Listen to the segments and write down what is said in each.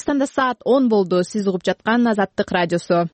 Кыргызстанда саат 10 болду. Сиз угуп жаткан Азаттык радиосу.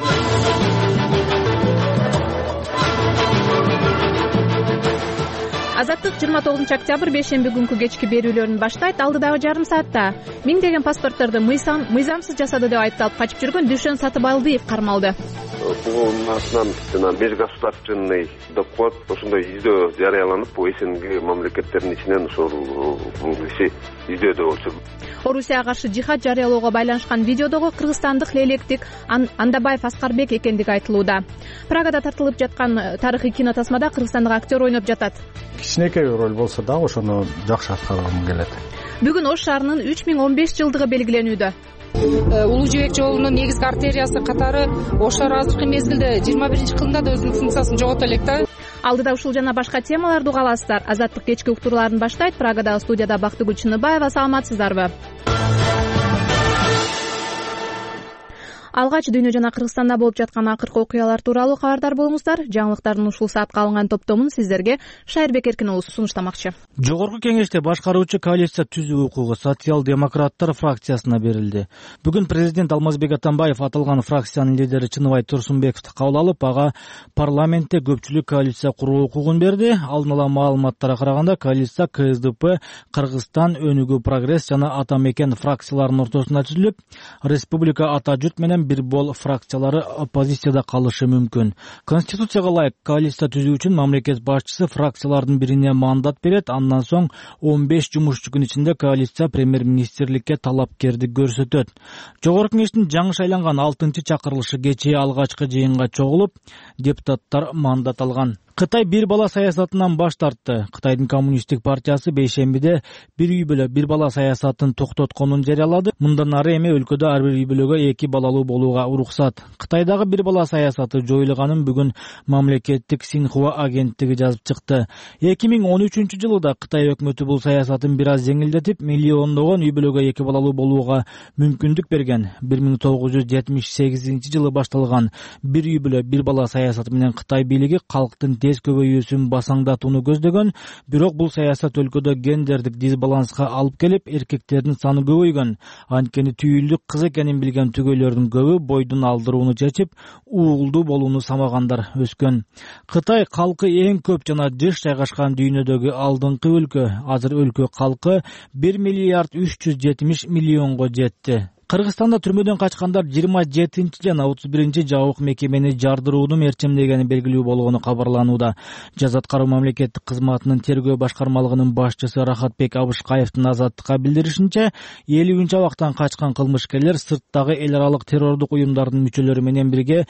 Азаттык 29 октябрь бейшемби күнкү кечки берүүлөрүн баштайт. Алдыдагы жарым саатта миңдеген паспортторду мыйзамсыз жасады деп айыпталып качып жүргөн Дүйшөн Сатыбалдиев кармалды. Бунун артынан жана межгосударственный доклад ошондой издөө жарыяланып, СНГ мамлекеттеринин ичинен ушул киши издөөдө болчу. Орусияга каршы жихад жарыялоого байланышкан видеодогу кыргызстандык лейлектик Андабаев Аскарбек экендиги айтылууда. Прагада тартылып жаткан тарыхый кинотасмада кыргызстандык актер ойноп жатат. Кичинекей роль болсо дагы ошону жакшы аткаргым келет. Бүгүн Ош шаарынын 3015 жылдыгы белгиленүүдө. Улуу жибек жолунун негизги артериясы катары Ош шаары азыркы мезгилде 21-кылымда да өзүнүн функциясын жогото элек да. Алдыда ушул жана башка темаларды уга аласыздар. Азаттык кечки уктурууларын баштайт. Прагадагы студияда Бактыгүл Чыныбаева. Саламатсыздарбы? Алгач дүйнө жана Кыргызстанда болуп жаткан акыркы окуялар тууралуу кабардар болуңуздар. Жаңылыктардын ушул саатка алынган топтомун сиздерге Шайырбек Эркин уулу сунуштамакчы. Жогорку кеңеште башкаруучу коалиция түзүү укугу социал-демократтар фракциясына берилди. Бүгүн президент Алмазбек Атамбаев аталган фракциянын лидери Чыныбай Турсунбековду кабыл алып, ага парламентте көпчүлүк коалиция куруу укугун берди. Алдын ала маалыматтарга караганда, коалиция КСДП, Кыргызстан, Өнүгүү Прогресс жана Ата Мекен фракцияларынын ортосунда түзүлүп, Республика Ата Журт менен бир бол фракциялары оппозицияда калышы мүмкүн. Конституцияга ылайык коалиция түзүү үчүн мамлекет башчысы фракциялардын бирине мандат берет. Андан соң 15 жумушчу күн ичинде коалиция премьер-министрликке талапкердик көрсөтөт. Жогорку кеңештин жаңы шайланган 6-чакырылышы кечээ алгачкы жыйынга чогулуп, депутаттар мандат алган. Кытай бир бала саясатынан баш тартты. Кытайдын коммунисттик партиясы бейшембиде бир үй бүлө бир бала саясатын токтотконун жарыялады. Мындан ары эми өлкөдө ар бир үй бүлөгө 2 балалуу болууга уруксат. Кытайдагы бир бала саясаты жоюлганын бүгүн мамлекеттик Синхуа агенттиги жазып чыкты. 2013-жылы да Кытай өкмөтү бул саясатын бир аз жеңилдетип, миллиондогон үй бүлөгө 2 балалуу болууга мүмкүндүк берген. 1978-жылы башталган бир үй бүлө бир бала саясаты менен Кытай бийлиги калктын тез көбөйүүсүн басаңдатууну көздөгөн, бирок бул саясат өлкөдө гендердик дисбаланска алып келип, эркектердин саны көбөйгөн. Анткени түйүлдүк кыз экенин билген түгөйлөрдүн көбү бойдун алдырууну чечип, уулдуу болууну самагандар өскөн. Кытай калкы эң көп жана жыш жайгашкан дүйнөдөгү алдыңкы өлкө. Азыр өлкө калкы 1 миллиард 370 миллионго жетти. Кыргызстанда түрмөдөн качкандар 27 жана 31 жабык мекемени жардырууну мерчемдегени белгилүү болгону кабарланууда. Жаза аткаруу мамлекеттик кызматынын тергөө башкармалыгынын башчысы Рахатбек Абышкаевдин Азаттыкка билдиришинче, 50 абактан качкан кылмышкерлер сырттагы эл аралык террордук уюмдардын мүчөлөрү менен бирге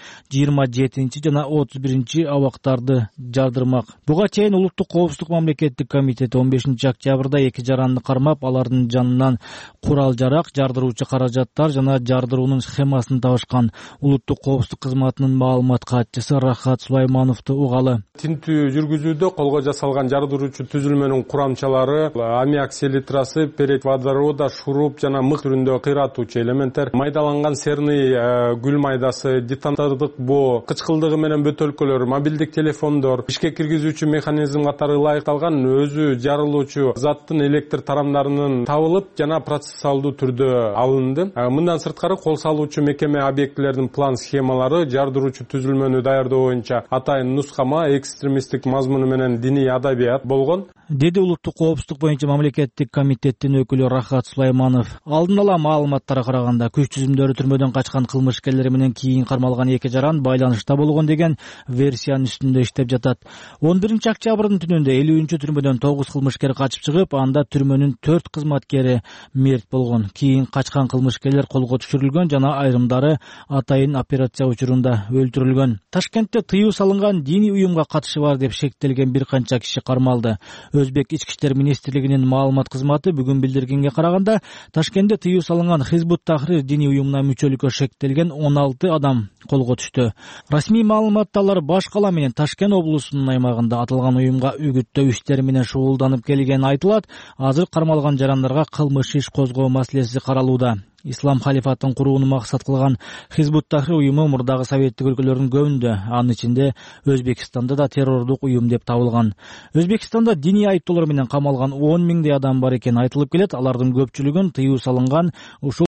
27 жана 31 абактарды жардырмак. Буга чейин Улуттук коопсуздук мамлекеттик комитети 15 октябрда 2 жаранды кармап, алардын жанынан курал-жарак, жардыруучу каражат жана жардыруунун схемасын табышкан. Улуттук коопсуздук кызматынын маалымат катчысы Рахат Сулаймановду угалы. Тинтүү жүргүзүүдө колго жасалган жардыруучу түзүлмөнүн курамчалары аммиак селитрасы, перек водорода, шуруп жана мык түрүндө кыйратуучу элементтер, майдаланган серный гүл майдасы, детонатордук боо, кычкылдыгы менен бөтөлкөлөр, мобилдик телефондор, ишке киргизүүчү механизм катары ылайыкталган өзү жарылуучу заттын электр тарамдарынын табылып жана процессуалдуу түрдө алынды. Мындан сырткары кол салуучу мекеме объектилердин план схемалары жардыруучу түзүлмөнү даярдоо боюнча атайын нускама, экстремисттик мазмуну менен диний адабият болгон, деди Улуттук коопсуздук боюнча мамлекеттик комитеттин өкүлү Рахат Сулайманов. Алдын ала маалыматтарга караганда, күч түзүмдөрү түрмөдөн качкан кылмышкерлер менен кийин кармалган 2 жаран байланышта болгон деген версиянын үстүндө иштеп жатат. 11 октябрдын түнүндө 50 түрмөдөн 9 кылмышкер качып чыгып, анда түрмөнүн 4 кызматкери мерт болгон. Кийин качкан кылмышкерлер колго түшүрүлгөн жана айрымдары атайын операция учурунда өлтүрүлгөн. Ташкентте тыюу салынган диний уюмга катышы бар деп шектелген бир канча киши кармалды. Өзбек ички иштер министрлигинин маалымат кызматы бүгүн билдиргенге караганда, Ташкентте тыюу салынган Хизбут Тахрир диний уюмуна мүчөлүккө шектелген 16 адам колго түштү. Расмий маалыматта алар Баш кала менен Ташкент облусунун аймагында аталган уюмга үгүттөө иштери менен шугулданып келгени айтылат. Азыр кармалган жарандарга кылмыш иш козгоо маселеси каралууда. Ислам халифатын курууну максат кылган Хизбут Тахрир уюму мурдагы советтик өлкөлөрдүн көбүндө, анын ичинде Өзбекстанда да террордук уюм деп табылган. Өзбекстанда диний айыптоолор менен камалган 10 миңдей адам бар экени айтылып келет. Алардын көпчүлүгүн тыюу салынган ушул